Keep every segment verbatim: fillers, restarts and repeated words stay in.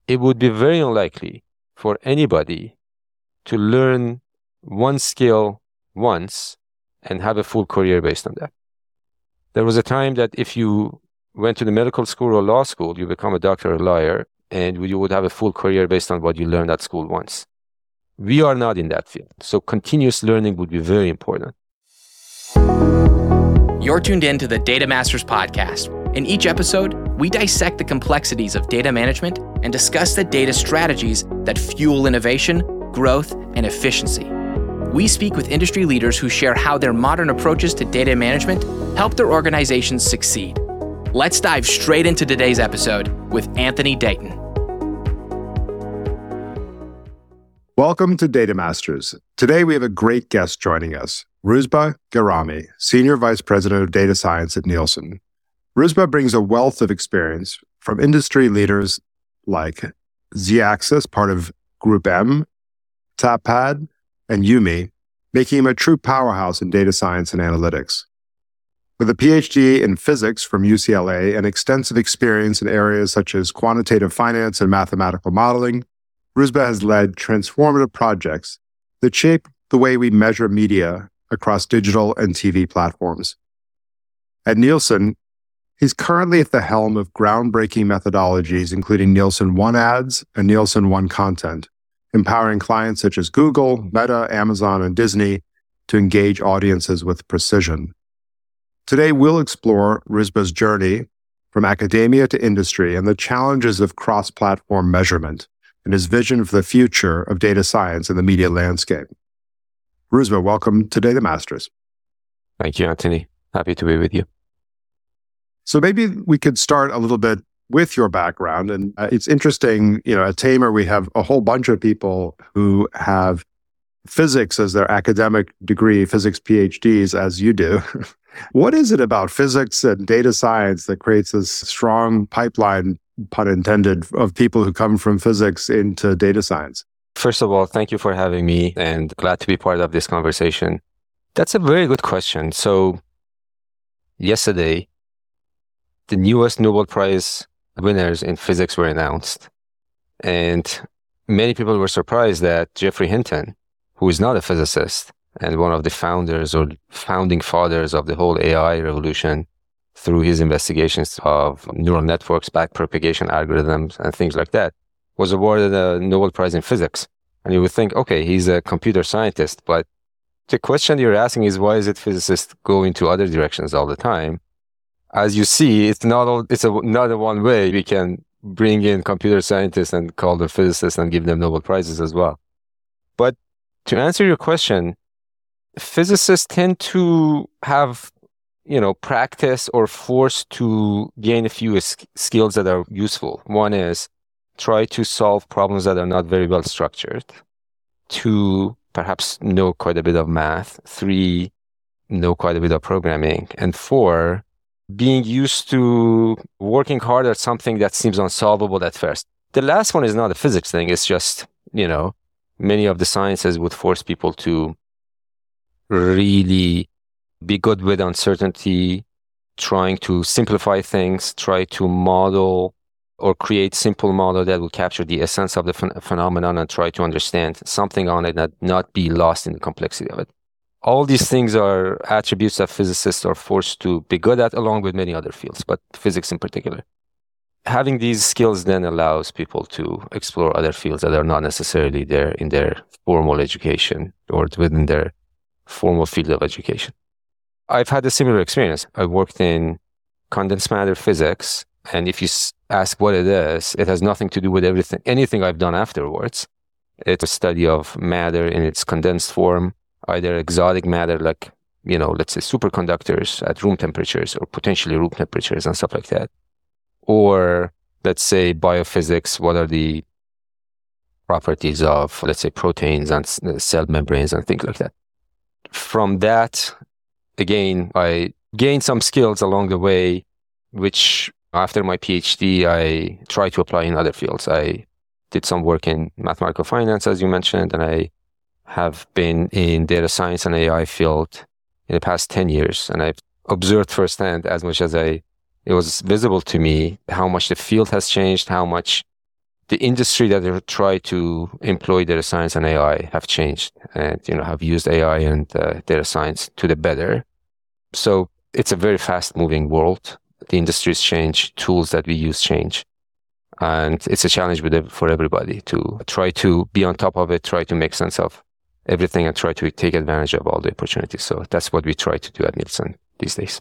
it would be very unlikely for anybody to learn one skill once and have a full career based on that. There was a time that if you went to the medical school or law school, you become a doctor or a lawyer, and you would have a full career based on what you learned at school once. We are not in that field. So continuous learning would be very important. You're tuned in to the Data Masters podcast. In each episode, we dissect the complexities of data management and discuss the data strategies that fuel innovation, growth, and efficiency. We speak with industry leaders who share how their modern approaches to data management help their organizations succeed. Let's dive straight into today's episode with Anthony Dayton. Welcome to Data Masters. Today we have a great guest joining us, Rouzbeh Gharami, Senior Vice President of Data Science at Nielsen. Rouzbeh brings a wealth of experience from industry leaders like Zeaxis, part of Group M, Tapad, and Yumi, making him a true powerhouse in data science and analytics. With a P H D in physics from U C L A and extensive experience in areas such as quantitative finance and mathematical modeling, Rouzbeh has led transformative projects that shape the way we measure media across digital and T V platforms. At Nielsen, he's currently at the helm of groundbreaking methodologies, including Nielsen One Ads and Nielsen One Content, empowering clients such as Google, Meta, Amazon, and Disney to engage audiences with precision. Today, we'll explore Rouzbeh's journey from academia to industry and the challenges of cross-platform measurement and his vision for the future of data science in the media landscape. Rouzbeh, welcome to Data Masters. Thank you, Anthony. Happy to be with you. So maybe we could start a little bit with your background. And uh, it's interesting, you know, at Tamer, we have a whole bunch of people who have physics as their academic degree, physics P H Ds, as you do. What is it about physics and data science that creates this strong pipeline, pun intended, of people who come from physics into data science? First of all, thank you for having me and glad to be part of this conversation. That's a very good question. So yesterday, the newest Nobel Prize winners in physics were announced. And many people were surprised that Geoffrey Hinton, who is not a physicist and one of the founders or founding fathers of the whole A I revolution through his investigations of neural networks, backpropagation algorithms, and things like that, was awarded a Nobel Prize in physics. And you would think, okay, he's a computer scientist, but the question you're asking is, why is it physicists go into other directions all the time? As you see, it's not all, it's a, not a one way. We can bring in computer scientists and call them physicists and give them Nobel Prizes as well. But to answer your question, physicists tend to have, you know, practice or forced to gain a few s- skills that are useful. One is try to solve problems that are not very well structured. Two, perhaps know quite a bit of math. Three, know quite a bit of programming. And four, being used to working hard at something that seems unsolvable at first. The last one is not a physics thing. It's just, you know, many of the sciences would force people to really be good with uncertainty, trying to simplify things, try to model or create simple model that will capture the essence of the ph- phenomenon and try to understand something on it and not be lost in the complexity of it. All these things are attributes that physicists are forced to be good at, along with many other fields, but physics in particular. Having these skills then allows people to explore other fields that are not necessarily there in their formal education or within their formal field of education. I've had a similar experience. I worked in condensed matter physics, and if you ask what it is, it has nothing to do with everything, anything I've done afterwards. It's a study of matter in its condensed form, either exotic matter like, you know, let's say superconductors at room temperatures or potentially room temperatures and stuff like that. Or let's say biophysics, what are the properties of, let's say, proteins and cell membranes and things like that. From that, again, I gained some skills along the way, which after my PhD, I tried to apply in other fields. I did some work in mathematical finance, as you mentioned, and I have been in data science and A I field in the past ten years. And I've observed firsthand, as much as I, it was visible to me, how much the field has changed, how much the industry that they try to employ data science and A I have changed, and you know have used A I and uh, data science to the better. So it's a very fast-moving world. The industries change, tools that we use change, and it's a challenge with it for everybody to try to be on top of it, try to make sense of everything, and try to take advantage of all the opportunities. So that's what we try to do at Nielsen these days.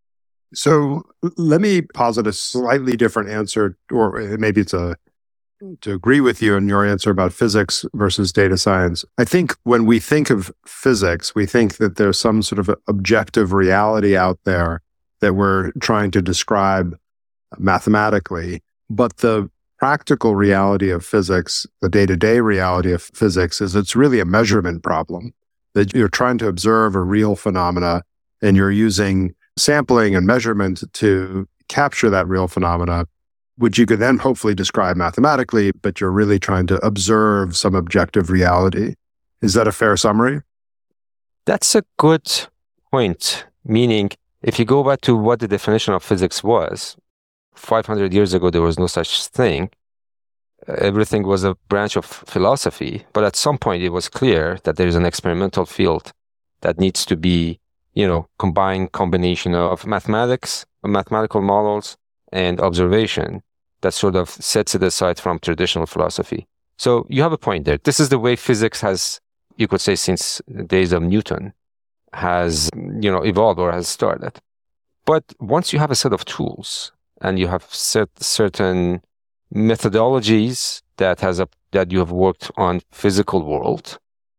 So let me posit a slightly different answer, or maybe it's a to agree with you in your answer about physics versus data science. I think when we think of physics, we think that there's some sort of objective reality out there that we're trying to describe mathematically. But the practical reality of physics, the day-to-day reality of physics, is it's really a measurement problem, that you're trying to observe a real phenomena and you're using sampling and measurement to capture that real phenomena, which you could then hopefully describe mathematically, but you're really trying to observe some objective reality. Is that a fair summary? That's a good point. Meaning, if you go back to what the definition of physics was, five hundred years ago, there was no such thing. Everything was a branch of philosophy. But at some point, it was clear that there is an experimental field that needs to be, you know, combined combination of mathematics, mathematical models, and observation that sort of sets it aside from traditional philosophy. So you have a point there. This is the way physics has, you could say, since the days of Newton, has, you know, evolved or has started. But once you have a set of tools and you have set certain methodologies that has a, that you have worked on physical world,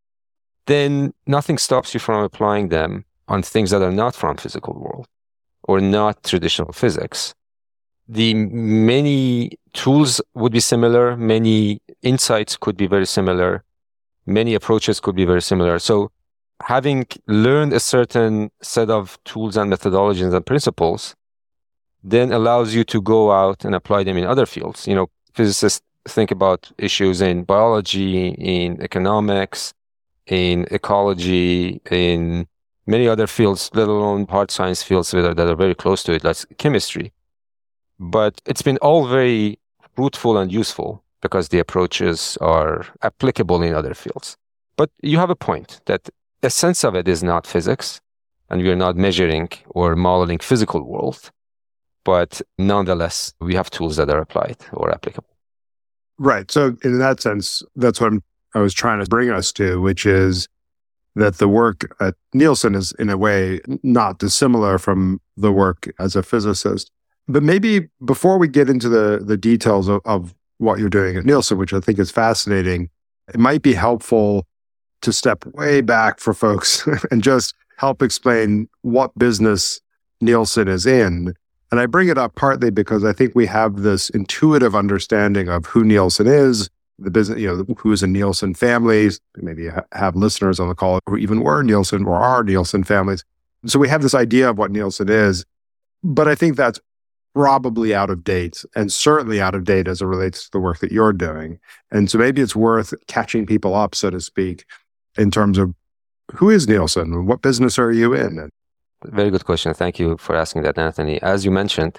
then nothing stops you from applying them on things that are not from physical world or not traditional physics. The many tools would be similar, many insights could be very similar, many approaches could be very similar. So having learned a certain set of tools and methodologies and principles then allows you to go out and apply them in other fields. You know, physicists think about issues in biology, in economics, in ecology, in many other fields, let alone hard science fields that are, that are very close to it, like chemistry. But it's been all very fruitful and useful because the approaches are applicable in other fields. But you have a point that the sense of it is not physics, and we are not measuring or modeling physical world. But nonetheless, we have tools that are applied or applicable. Right. So in that sense, that's what I'm, I was trying to bring us to, which is that the work at Nielsen is in a way not dissimilar from the work as a physicist. But maybe before we get into the, the details of, of what you're doing at Nielsen, which I think is fascinating, it might be helpful to step way back for folks and just help explain what business Nielsen is in. And I bring it up partly because I think we have this intuitive understanding of who Nielsen is, the business, you know, who is a Nielsen family. Maybe you have listeners on the call who even were Nielsen or are Nielsen families. So we have this idea of what Nielsen is, but I think that's probably out of date, and certainly out of date as it relates to the work that you're doing. And so maybe it's worth catching people up, so to speak, in terms of who is Nielsen? What business are you in? Very good question. Thank you for asking that, Anthony. As you mentioned,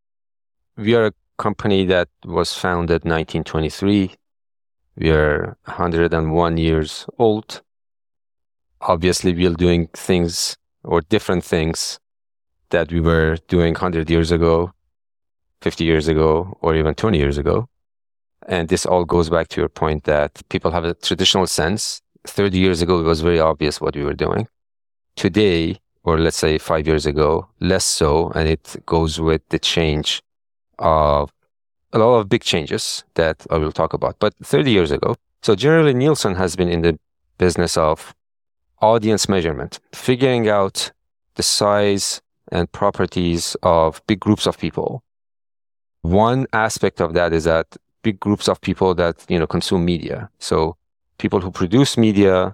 we are a company that was founded nineteen twenty-three. We are one hundred one years old. Obviously, we are doing things or different things that we were doing one hundred years ago, fifty years ago, or even twenty years ago. And this all goes back to your point that people have a traditional sense. thirty years ago, it was very obvious what we were doing. Today, or let's say five years ago, less so, and it goes with the change of a lot of big changes that I will talk about. But thirty years ago, so generally Nielsen has been in the business of audience measurement, figuring out the size and properties of big groups of people. One aspect of that is that big groups of people that, you know, consume media. So people who produce media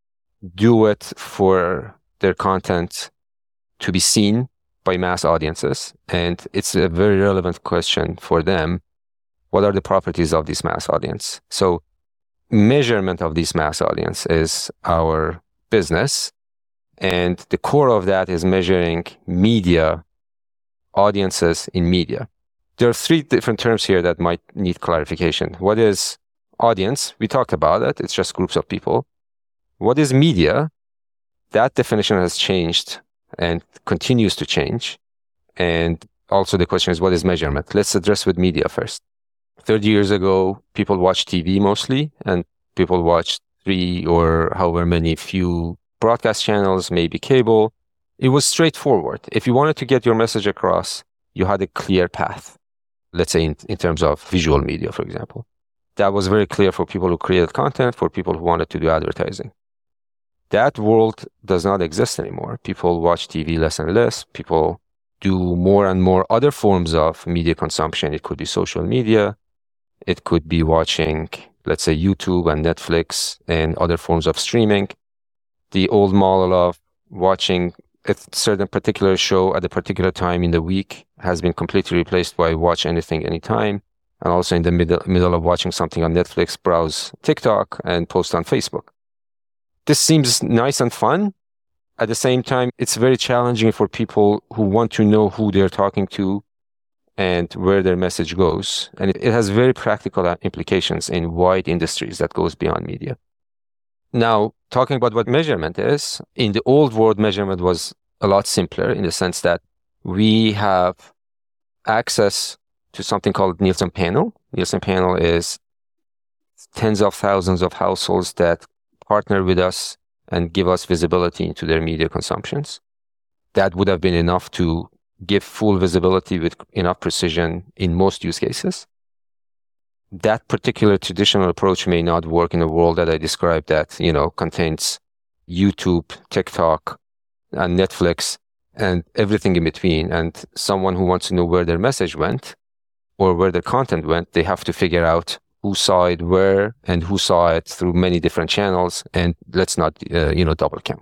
do it for their content to be seen by mass audiences. And it's a very relevant question for them. What are the properties of this mass audience? So measurement of this mass audience is our business. And the core of that is measuring media, audiences in media. there are three different terms here that might need clarification. What is audience? We talked about it. It's just groups of people. What is media? That definition has changed and continues to change. And also the question is, what is measurement? Let's address with media first. thirty years ago, people watched T V mostly, and people watched three or however many few broadcast channels, maybe cable. It was straightforward. If you wanted to get your message across, you had a clear path. Let's say in, in terms of visual media, for example. That was very clear for people who created content, for people who wanted to do advertising. That world does not exist anymore. People watch T V less and less. People do more and more other forms of media consumption. It could be social media. It could be watching, let's say, YouTube and Netflix and other forms of streaming. The old model of watching a certain particular show at a particular time in the week has been completely replaced by watch anything, anytime. And also in the middle, middle of watching something on Netflix, browse TikTok and post on Facebook. This seems nice and fun. At the same time, it's very challenging for people who want to know who they're talking to and where their message goes. And it, it has very practical implications in wide industries that goes beyond media. Now, talking about what measurement is, in the old world, measurement was a lot simpler in the sense that we have access to something called Nielsen Panel. Nielsen Panel is tens of thousands of households that partner with us and give us visibility into their media consumptions. That would have been enough to give full visibility with enough precision in most use cases. That particular traditional approach may not work in a world that I described that, you know, contains YouTube, TikTok, and Netflix, and everything in between. And someone who wants to know where their message went or where their content went, they have to figure out who saw it where and who saw it through many different channels. And let's not, uh, you know, double count.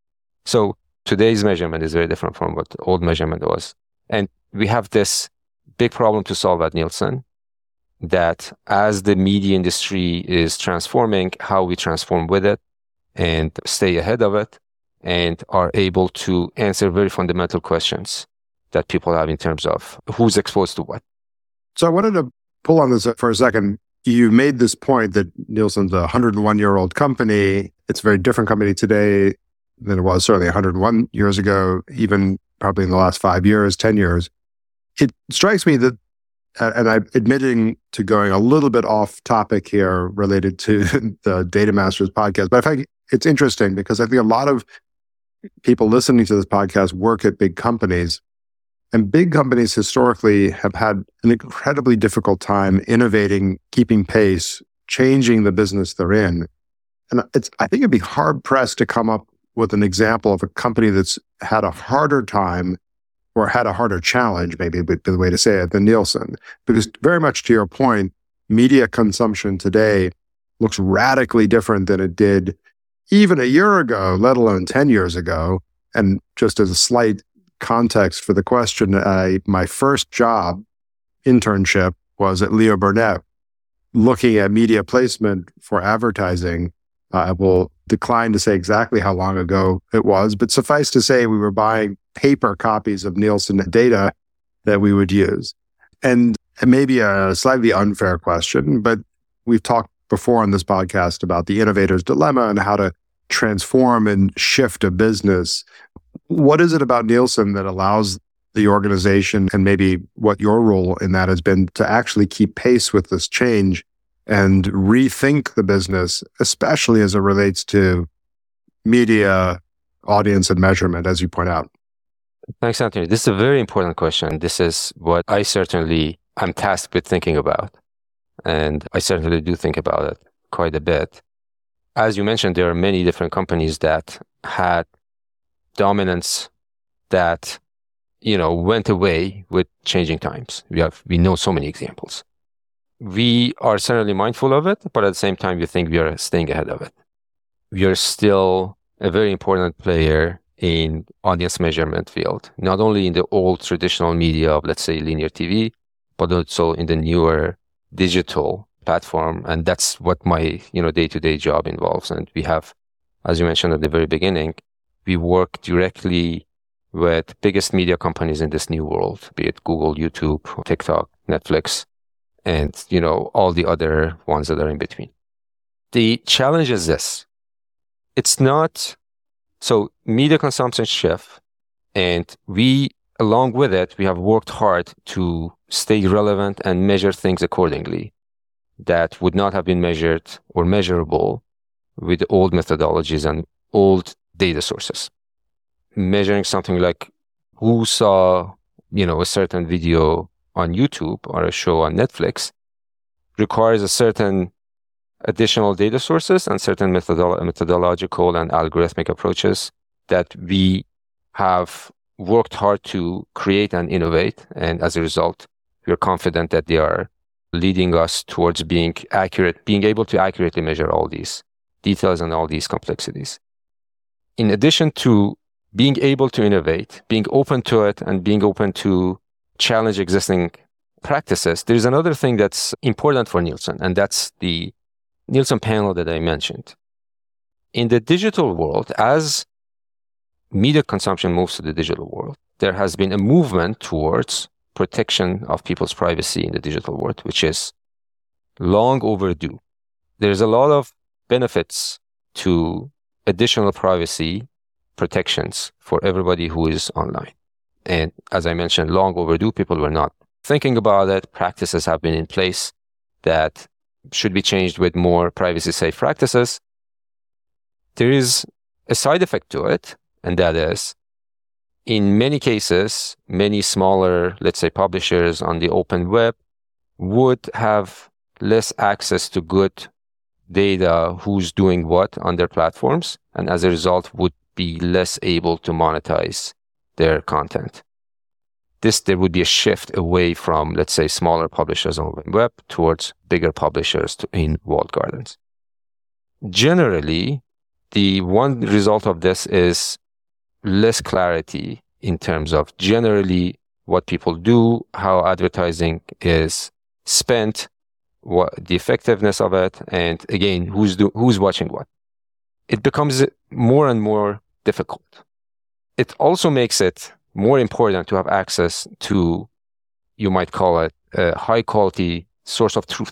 So today's measurement is very different from what the old measurement was. And we have this big problem to solve at Nielsen, that as the media industry is transforming, how we transform with it and stay ahead of it and are able to answer very fundamental questions that people have in terms of who's exposed to what. So I wanted to pull on this for a second. You made this point that Nielsen's a one hundred one year old company. It's a very different company today than it was certainly one hundred one years ago, even probably in the last five years, ten years. It strikes me that, and I'm admitting to going a little bit off topic here related to the Data Masters podcast, but I think it's interesting because I think a lot of people listening to this podcast work at big companies. And big companies historically have had an incredibly difficult time innovating, keeping pace, changing the business they're in. And it's, I think it'd be hard pressed to come up with an example of a company that's had a harder time or had a harder challenge, maybe would be the way to say it, than Nielsen. Because very much to your point, media consumption today looks radically different than it did even a year ago, let alone ten years ago. And just as a slight context for the question, I, my first job internship was at Leo Burnett, looking at media placement for advertising. Uh, I will decline to say exactly how long ago it was, but suffice to say we were buying paper copies of Nielsen data that we would use. And it may be a slightly unfair question, but we've talked before on this podcast about the innovator's dilemma and how to transform and shift a business. What is it about Nielsen that allows the organization, and maybe what your role in that has been, to actually keep pace with this change and rethink the business, especially as it relates to media, audience, and measurement, as you point out? Thanks, Anthony. This is a very important question. This is what I certainly am tasked with thinking about. And I certainly do think about it quite a bit. As you mentioned, there are many different companies that had dominance that, you know, went away with changing times. We have, we know so many examples. We are certainly mindful of it, but at the same time, we think we are staying ahead of it. We are still a very important player in audience measurement field, not only in the old traditional media of, let's say, linear T V, but also in the newer digital platform. And that's what my, you know, day-to-day job involves. And we have, as you mentioned at the very beginning, we work directly with biggest media companies in this new world, be it Google, YouTube, TikTok, Netflix, and, you know, all the other ones that are in between. The challenge is this. It's not, so media consumption shift, and we, along with it, we have worked hard to stay relevant and measure things accordingly that would not have been measured or measurable with old methodologies and old data sources. Measuring something like who saw, you know, a certain video on YouTube or a show on Netflix requires a certain additional data sources and certain methodolo- methodological and algorithmic approaches that we have worked hard to create and innovate. And as a result, we're confident that they are leading us towards being accurate, being able to accurately measure all these details and all these complexities. In addition to being able to innovate, being open to it, and being open to challenge existing practices, there's another thing that's important for Nielsen, and that's the Nielsen panel that I mentioned. In the digital world, as media consumption moves to the digital world, there has been a movement towards protection of people's privacy in the digital world, which is long overdue. There's a lot of benefits to additional privacy protections for everybody who is online. And as I mentioned, long overdue, people were not thinking about it. Practices have been in place that should be changed with more privacy-safe practices. There is a side effect to it, and that is, in many cases, many smaller, let's say, publishers on the open web would have less access to good data, who's doing what on their platforms, and as a result would be less able to monetize their content. This, there would be a shift away from, let's say, smaller publishers on the web towards bigger publishers to, in walled gardens. Generally, the one result of this is less clarity in terms of generally what people do, how advertising is spent, what the effectiveness of it, and again, who's do, who's watching what. It becomes more and more difficult. It also makes it more important to have access to, you might call it, a high quality source of truth.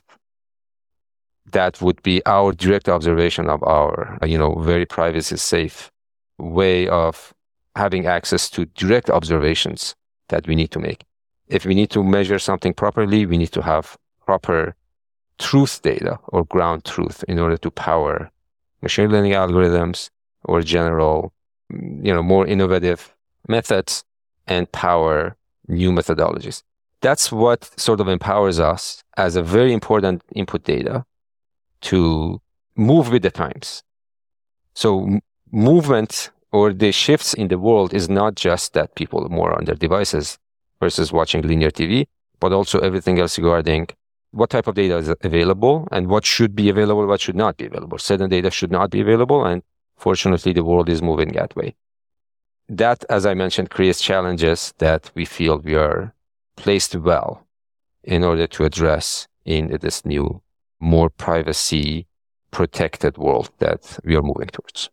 That would be our direct observation of our, you know, very privacy safe way of having access to direct observations that we need to make. If we need to measure something properly, we need to have proper truth data or ground truth in order to power machine learning algorithms or general, you know, more innovative methods and power new methodologies. That's what sort of empowers us as a very important input data to move with the times. So m- movement or the shifts in the world is not just that people are more on their devices versus watching linear T V, but also everything else regarding what type of data is available and what should be available, what should not be available. Certain data should not be available, and fortunately, the world is moving that way. That, as I mentioned, creates challenges that we feel we are placed well in order to address in this new, more privacy-protected world that we are moving towards.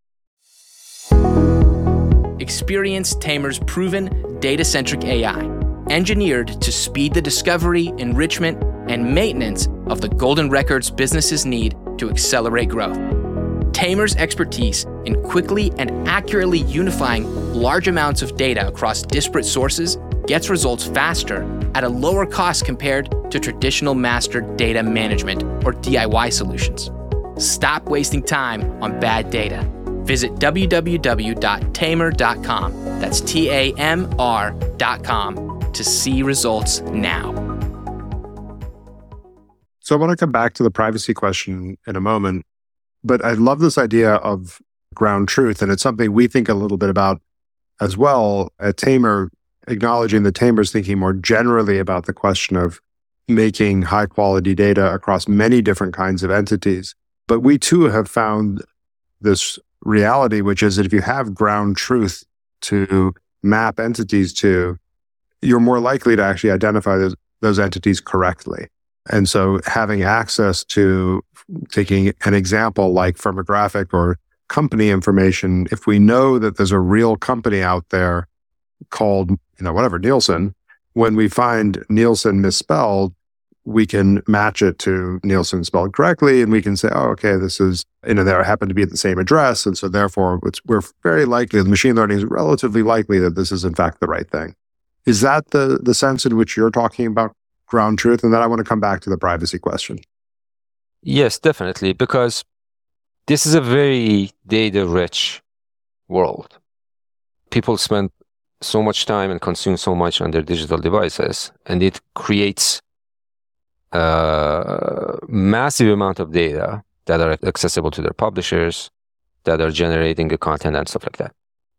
Experience Tamer's proven data-centric A I, engineered to speed the discovery, enrichment, and maintenance of the golden records businesses need to accelerate growth. Tamer's expertise in quickly and accurately unifying large amounts of data across disparate sources gets results faster at a lower cost compared to traditional master data management or D I Y solutions. Stop wasting time on bad data. Visit w w w dot tamer dot com, that's T A M R dot com, to see results now. So I want to come back to the privacy question in a moment, but I love this idea of ground truth, and it's something we think a little bit about as well at Tamer, acknowledging that Tamer's thinking more generally about the question of making high quality data across many different kinds of entities. But we too have found this reality, which is that if you have ground truth to map entities to, you're more likely to actually identify those, those entities correctly. And so having access to, taking an example like firmographic or company information, if we know that there's a real company out there called, you know, whatever, Nielsen, when we find Nielsen misspelled, we can match it to Nielsen spelled correctly, and we can say, oh, okay, this is, you know, there happen to be at the same address. And so therefore, it's, we're very likely, the machine learning is relatively likely that this is in fact the right thing. Is that the, the sense in which you're talking about ground truth? And then I want to come back to the privacy question. Yes, definitely, because this is a very data-rich world. People spend so much time and consume so much on their digital devices, and it creates a massive amount of data that are accessible to their publishers, that are generating the content and stuff like that.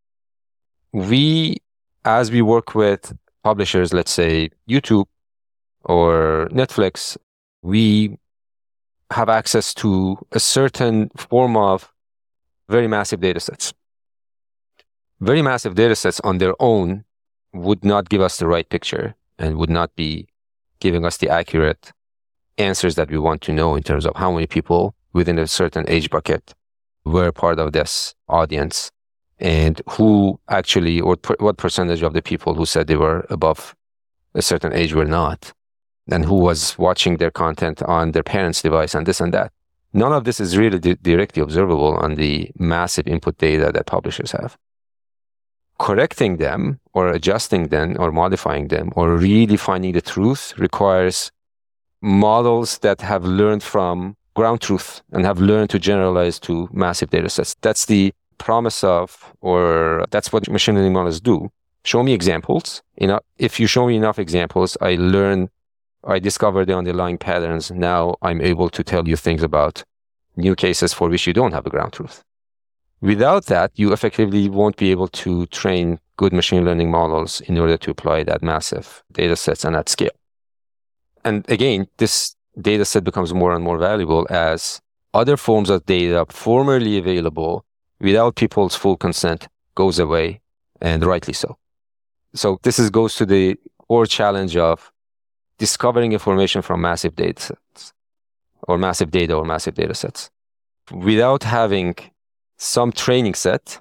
We, as we work with publishers, let's say YouTube or Netflix, we have access to a certain form of very massive data sets. Very massive data sets on their own would not give us the right picture and would not be giving us the accurate answers that we want to know in terms of how many people within a certain age bracket were part of this audience and who actually, or per, what percentage of the people who said they were above a certain age were not, and who was watching their content on their parents' device and this and that. None of this is really di- directly observable on the massive input data that publishers have. Correcting them or adjusting them or modifying them or really finding the truth requires models that have learned from ground truth and have learned to generalize to massive data sets. That's the promise of, or that's what machine learning models do. Show me examples. You know, if you show me enough examples, I learn, I discover the underlying patterns. Now I'm able to tell you things about new cases for which you don't have a ground truth. Without that, you effectively won't be able to train good machine learning models in order to apply that massive data sets and at scale. And again, this data set becomes more and more valuable as other forms of data formerly available without people's full consent goes away, and rightly so. So this is, goes to the core challenge of discovering information from massive data sets, or massive data or massive data sets. Without having some training set,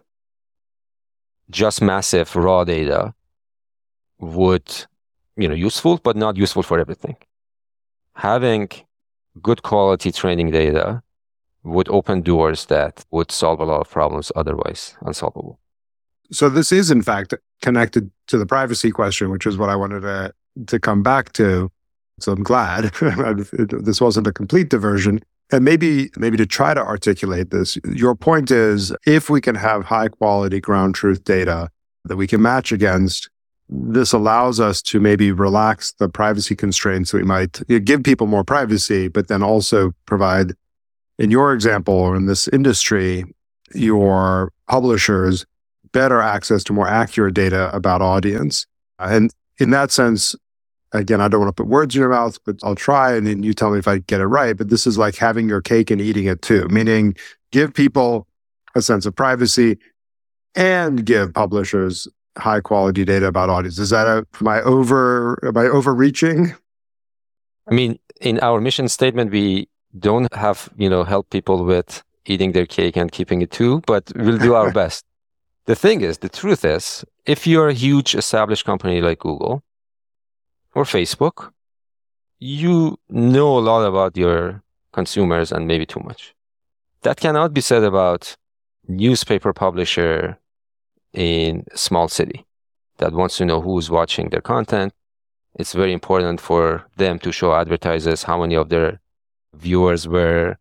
just massive raw data would, you know, useful, but not useful for everything. Having good quality training data would open doors that would solve a lot of problems otherwise unsolvable. So this is, in fact, connected to the privacy question, which is what I wanted to, to come back to. So I'm glad this wasn't a complete diversion. And maybe, maybe to try to articulate this, your point is, if we can have high quality ground truth data that we can match against, this allows us to maybe relax the privacy constraints that we might give people more privacy, but then also provide, in your example, or in this industry, your publishers better access to more accurate data about audience. And in that sense, again, I don't want to put words in your mouth, but I'll try, and then you tell me if I get it right. But this is like having your cake and eating it too, meaning give people a sense of privacy and give publishers high quality data about audience. Is that a, am I over, am I overreaching? I mean, in our mission statement, we don't have, you know, help people with eating their cake and keeping it too, but we'll do our best. The thing is, the truth is, if you're a huge established company like Google or Facebook, you know a lot about your consumers and maybe too much. That cannot be said about newspaper publisher in a small city that wants to know who's watching their content. It's very important for them to show advertisers how many of their viewers were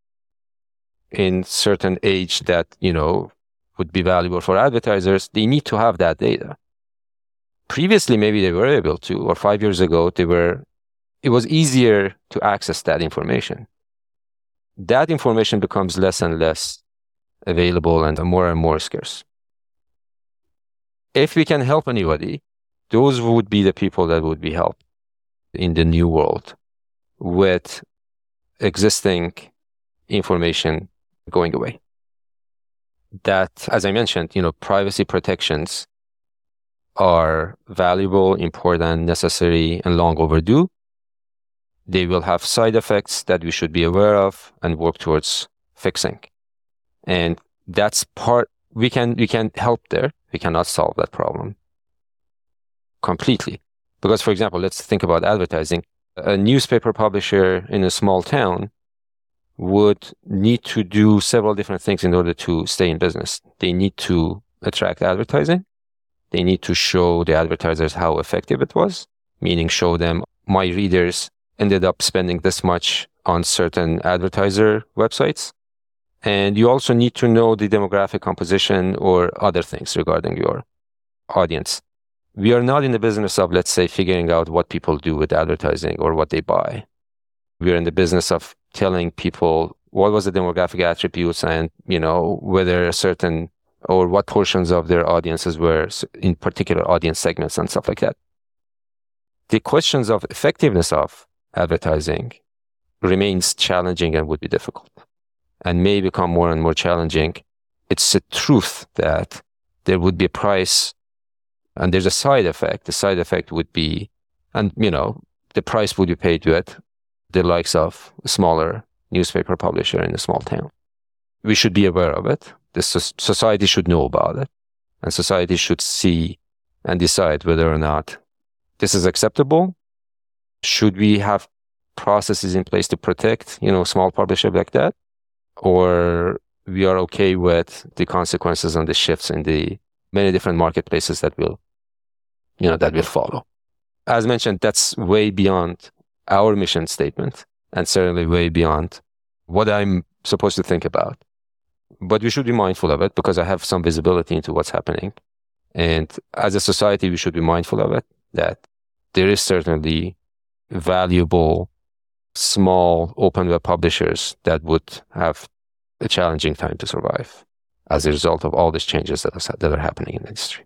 in certain age that, you know, would be valuable for advertisers. They need to have that data. Previously, maybe they were able to, or five years ago, they were, it was easier to access that information. That information becomes less and less available and more and more scarce. If we can help anybody, those would be the people that would be helped in the new world with existing information going away. That, as I mentioned, you know, privacy protections are valuable, important, necessary, and long overdue. They will have side effects that we should be aware of and work towards fixing. And that's part, we can, we can help there. We cannot solve that problem completely. Because, for example, let's think about advertising. A newspaper publisher in a small town would need to do several different things in order to stay in business. They need to attract advertising. They need to show the advertisers how effective it was, meaning show them my readers ended up spending this much on certain advertiser websites. And you also need to know the demographic composition or other things regarding your audience. We are not in the business of, let's say, figuring out what people do with advertising or what they buy. We are in the business of telling people what was the demographic attributes and, you know, whether a certain or what portions of their audiences were in particular audience segments and stuff like that. The questions of effectiveness of advertising remains challenging and would be difficult and may become more and more challenging. It's a truth that there would be a price and there's a side effect. The side effect would be, and you know, the price would be paid with the likes of a smaller newspaper publisher in a small town. We should be aware of it. The society should know about it, and society should see and decide whether or not this is acceptable. Should we have processes in place to protect, you know, small publisher like that, or we are okay with the consequences and the shifts in the many different marketplaces that will, you know, that will follow. As mentioned, that's way beyond our mission statement and certainly way beyond what I'm supposed to think about. But we should be mindful of it because I have some visibility into what's happening. And as a society, we should be mindful of it, that there is certainly valuable, small open web publishers that would have a challenging time to survive as a result of all these changes that are, that are happening in the industry.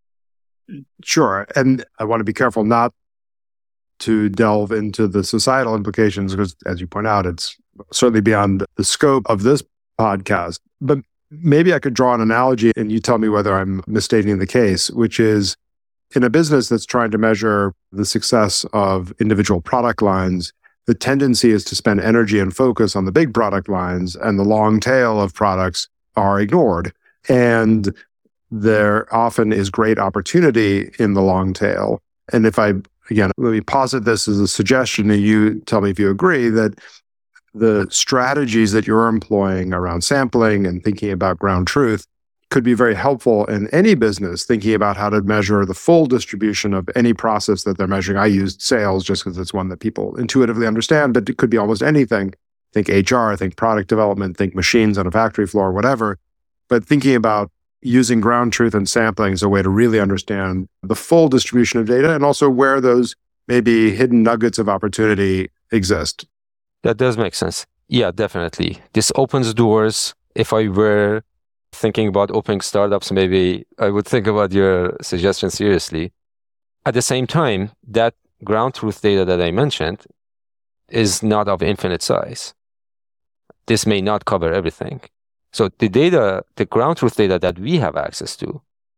Sure. And I want to be careful not to delve into the societal implications because, as you point out, it's certainly beyond the scope of this podcast. But maybe I could draw an analogy and you tell me whether I'm misstating the case, which is in a business that's trying to measure the success of individual product lines, the tendency is to spend energy and focus on the big product lines, and the long tail of products are ignored. And there often is great opportunity in the long tail. And if I, again, let me posit this as a suggestion, and you tell me if you agree, that the strategies that you're employing around sampling and thinking about ground truth could be very helpful in any business thinking about how to measure the full distribution of any process that they're measuring. I used sales just because it's one that people intuitively understand, but it could be almost anything. Think H R, think product development, think machines on a factory floor, whatever. But thinking about using ground truth and sampling as a way to really understand the full distribution of data and also where those maybe hidden nuggets of opportunity exist. That does make sense. Yeah, definitely. This opens doors. If I were thinking about opening startups, maybe I would think about your suggestion seriously. At the same time, that ground truth data that I mentioned is not of infinite size. This may not cover everything. So the data, the ground truth data that we have access to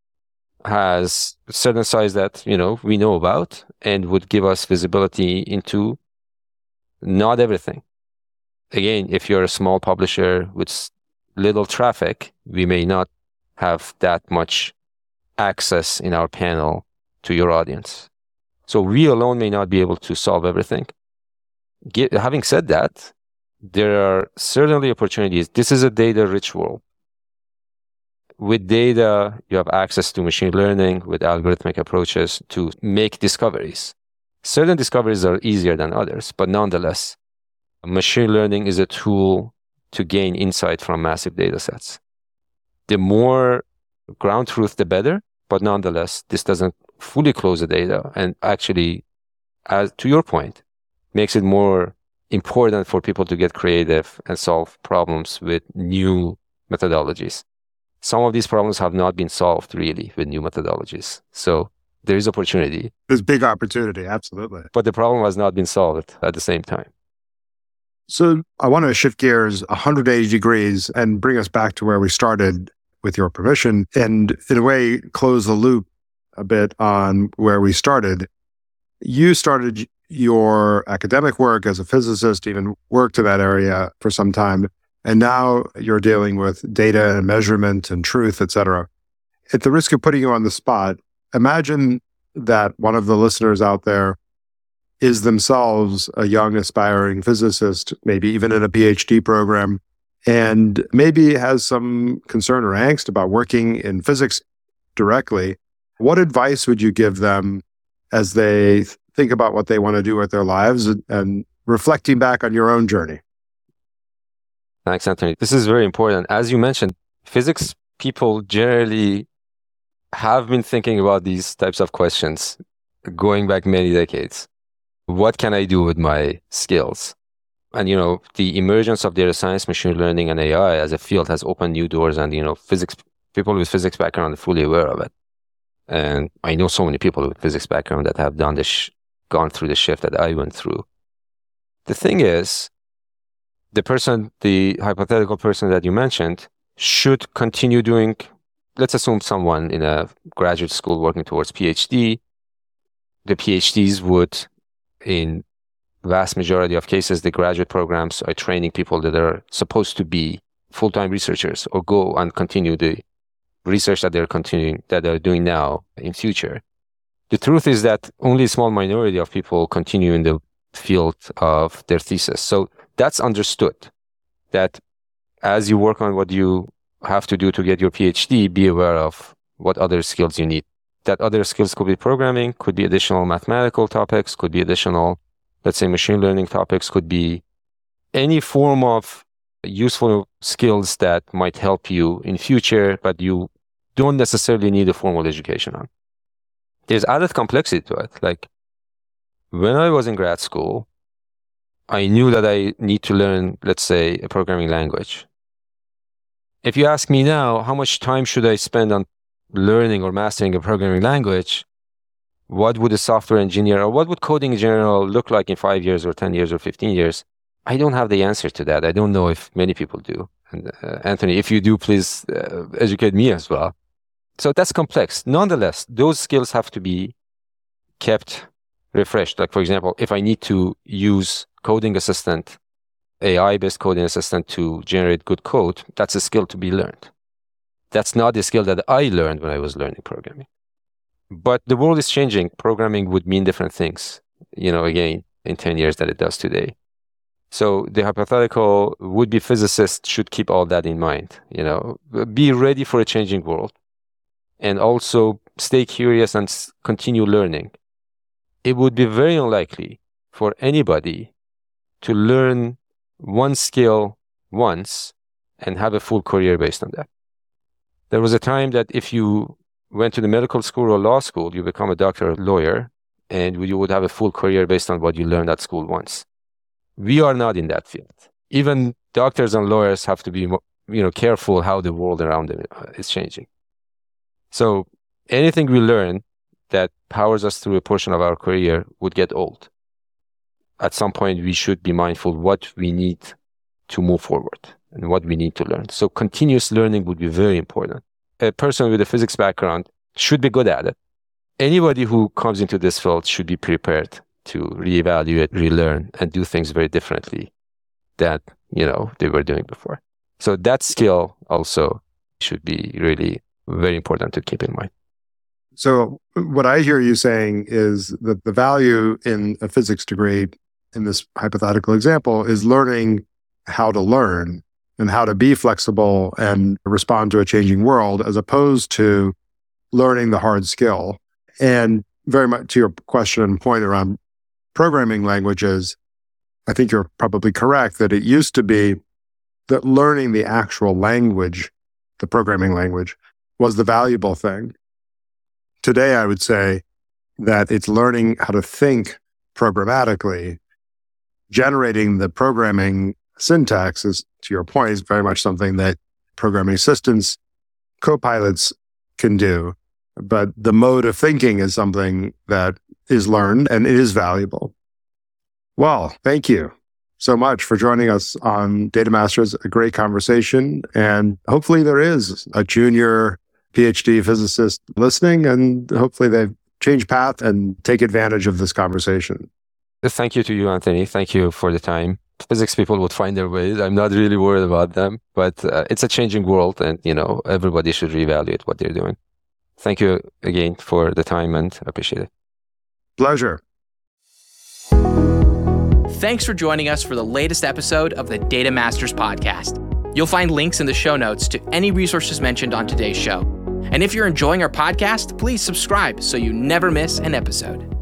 has a certain size that, you know, we know about and would give us visibility into not everything. Again, if you're a small publisher with little traffic, we may not have that much access in our panel to your audience. So we alone may not be able to solve everything. Get, having said that, there are certainly opportunities. This is a data-rich world. With data, you have access to machine learning with algorithmic approaches to make discoveries. Certain discoveries are easier than others, but nonetheless, machine learning is a tool to gain insight from massive data sets. The more ground truth, the better, but nonetheless, this doesn't fully close the data and actually, as to your point, makes it more important for people to get creative and solve problems with new methodologies. Some of these problems have not been solved really with new methodologies. So there is opportunity. There's big opportunity, absolutely. But the problem has not been solved at the same time. So I want to shift gears one hundred eighty degrees and bring us back to where we started, with your permission, and in a way close the loop a bit on where we started. You started your academic work as a physicist, even worked in that area for some time, and now you're dealing with data and measurement and truth, et cetera. At the risk of putting you on the spot, imagine that one of the listeners out there is themselves a young aspiring physicist, maybe even in a PhD program, and maybe has some concern or angst about working in physics directly, what advice would you give them as they think about what they want to do with their lives and, and reflecting back on your own journey? Thanks, Anthony. This is very important. As you mentioned, physics people generally have been thinking about these types of questions going back many decades. What can I do with my skills? And, you know, the emergence of data science, machine learning, and A I as a field has opened new doors, and, you know, physics, people with physics background are fully aware of it. And I know so many people with physics background that have done this, sh- gone through the shift that I went through. The thing is, the person, the hypothetical person that you mentioned, should continue doing, let's assume someone in a graduate school working towards PhD. The PhDs would, in vast majority of cases, the graduate programs are training people that are supposed to be full-time researchers or go and continue the research that they're continuing, that they're doing now in future. The truth is that only a small minority of people continue in the field of their thesis. So that's understood, that as you work on what you have to do to get your PhD, be aware of what other skills you need. That other skills could be programming, could be additional mathematical topics, could be additional, let's say, machine learning topics, could be any form of useful skills that might help you in future, but you don't necessarily need a formal education on. There's added complexity to it. Like, when I was in grad school, I knew that I need to learn, let's say, a programming language. If you ask me now, how much time should I spend on learning or mastering a programming language? What would a software engineer or what would coding in general look like in five years or ten years or fifteen years? I don't have the answer to that. I don't know if many people do. And uh, Anthony, if you do, please uh, educate me as well. So that's complex. Nonetheless, those skills have to be kept refreshed. Like, for example, if I need to use coding assistant, A I-based coding assistant to generate good code, that's a skill to be learned. That's not the skill that I learned when I was learning programming. But the world is changing. Programming would mean different things, you know, again, in ten years than it does today. So the hypothetical would-be physicist should keep all that in mind, you know, be ready for a changing world and also stay curious and continue learning. It would be very unlikely for anybody to learn one skill once and have a full career based on that. There was a time that if you went to the medical school or law school, you become a doctor or lawyer, and you would have a full career based on what you learned at school once. We are not in that field. Even doctors and lawyers have to be, you know, careful how the world around them is changing. So anything we learn that powers us through a portion of our career would get old. At some point, we should be mindful what we need to move forward and what we need to learn. So continuous learning would be very important. A person with a physics background should be good at it. Anybody who comes into this field should be prepared to reevaluate, relearn, and do things very differently than, you know, they were doing before. So that skill also should be really very important to keep in mind. So what I hear you saying is that the value in a physics degree in this hypothetical example is learning how to learn and how to be flexible and respond to a changing world, as opposed to learning the hard skill. And very much to your question and point around programming languages, I think you're probably correct that it used to be that learning the actual language, the programming language, was the valuable thing. Today, I would say that it's learning how to think programmatically. Generating the programming syntax is, to your point, is very much something that programming assistants, co-pilots can do. But the mode of thinking is something that is learned and it is valuable. Well, thank you so much for joining us on Data Masters, a great conversation. And hopefully there is a junior PhD physicist listening, and hopefully they change path and take advantage of this conversation. Thank you to you, Anthony. Thank you for the time. Physics people would find their ways. I'm not really worried about them, but uh, it's a changing world, and, you know, everybody should reevaluate what they're doing. Thank you again for the time, and I appreciate it. Pleasure. Thanks for joining us for the latest episode of the Data Masters podcast. You'll find links in the show notes to any resources mentioned on today's show. And if you're enjoying our podcast, please subscribe so you never miss an episode.